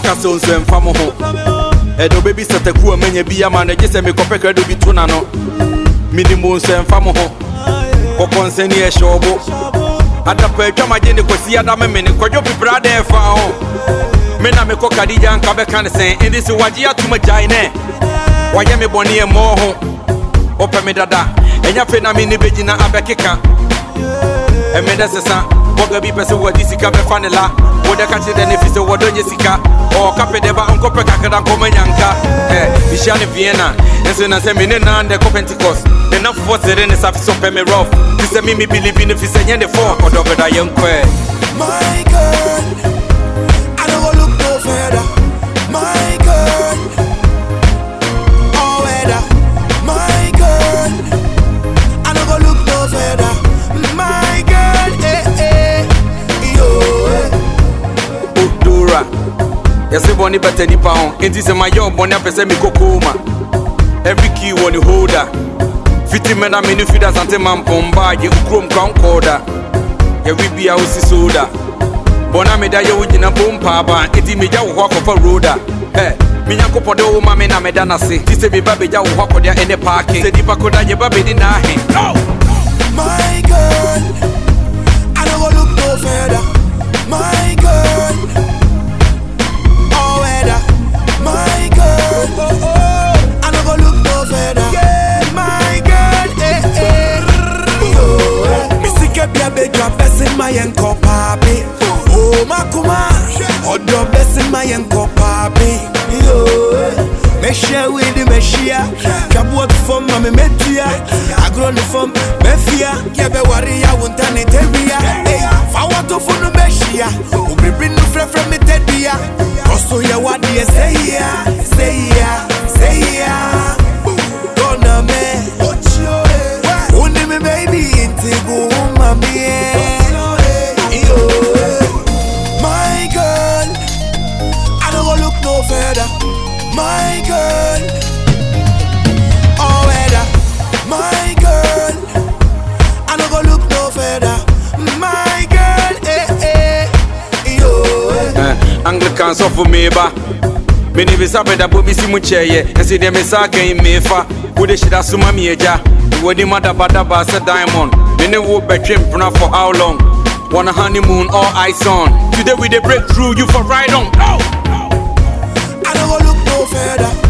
so nso emfa mo ho edo baby sataku amanya bia ma na gese me kopeka do bi tuna no minimum nso emfa mo ho kokonseni e shobo adapa atwamaje ne kwasi adame me ne kwadwo pipra da efa ho me na me kokadija nka be kan sen indi se waje atuma jai ne waye me boni e mo ho ope me dada enya fe na me ne begina abekeka emeda sesa boga bi pese wadi sika be fanela woda ka che de ne fi se wodonye sika o kape de ba onko pe kakada ko manyanka bishane Vienna enso na se me ne na de ko Pentecost de na fo se ne sa fi so pe me rough this me believe in fi se nye de for odogada yenkwe my girl I don't go look no further my girl oh weather my girl I don't go look no further my girl yo Odora yesi boni better ni pa on enti se my young boni apese mi kokoma every key one holder fiti me na me ni fida sante man pomba je ukrom crown corder ya wibia osi soda bona me da ye wugina pompa ba enti me ja wo akofa roader me nyakopo de wo ma me na me da na se ti se be ba be ja wo akodia ene parking se dipa koda je ba be di na he no my girl I don't go look no further my girl oh weather my girl I don't go look no further my girl yo misike bia be dwa person my enko papi oh makuma odo person my enko papi yo me share with the meshia jabot from me metia agro no from mefia ye be worry ya won't any tebia hey fa what of no meshia o bring no from me tebia also ya what you say ya gonna me only me baby into go mami yo my girl I don't go look no further my girl oh weather my girl I don't go look no further my girl yo Anglican so for me ba me ni bisa beda bo bisi mu cheye ese de me sa kan me fa wo de shida suma me eja wo di madabada ba se diamond me ne wo betwem puna for how long wanna honeymoon or ice on today we dey break through you for ride on I don't go look no further